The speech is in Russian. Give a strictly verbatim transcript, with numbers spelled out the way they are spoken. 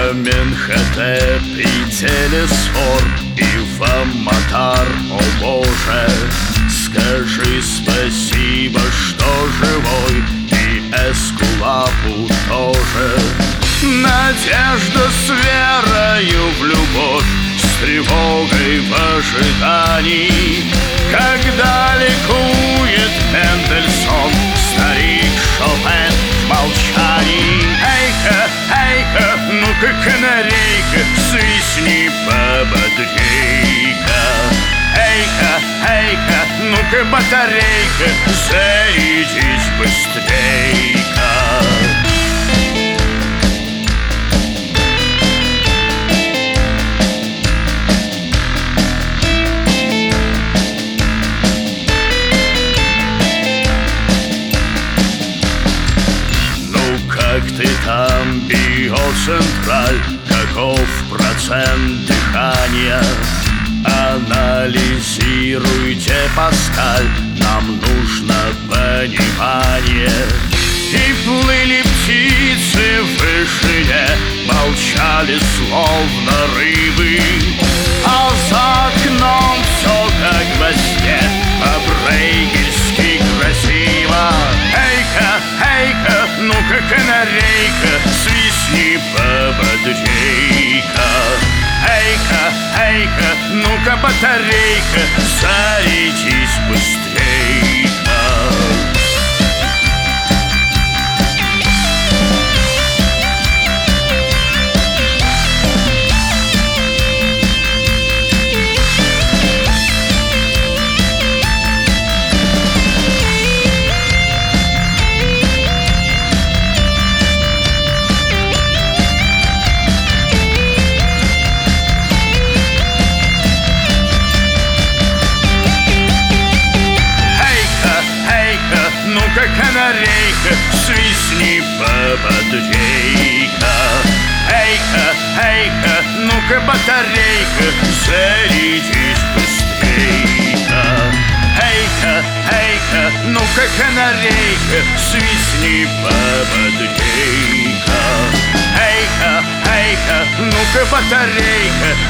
Аменхотеп и Телесфор и Фаматар, о Боже, скажи спасибо, что живой, и Эскулапу тоже. Надежда с верою в любовь, с тревогой в ожидании, когда ликует Мендельсон, старик Шопен в молчании. Эй-ка, эй-ка, ну-ка, канарейка, свистни пободрей-ка. Эй-ка, эй-ка, ну-ка, батарейка, зарядись быстрей-ка. Как ты там, биоцентраль, каков процент дыхания? Анализируйте, Паскаль, нам нужно понимание. И плыли птицы в вышине, молчали словно рыбы, а за окном все как во сне, по-брейгельски красиво. Эй-ка, эй-ка, ну-ка, канарейка, свистни пободрей-ка. Эй-ка, эй-ка, ну-ка, батарейка, зарядись быстрей-ка. Ну-ка, канарейка, свистни пободрей-ка. Эй-ка, эй-ка, ну-ка, батарейка, зарядись быстрей-ка. Эй-ка, эй-ка, ну-ка, канарейка, свистни пободрей-ка. Эй-ка, эй-ка, ну-ка, батарейка,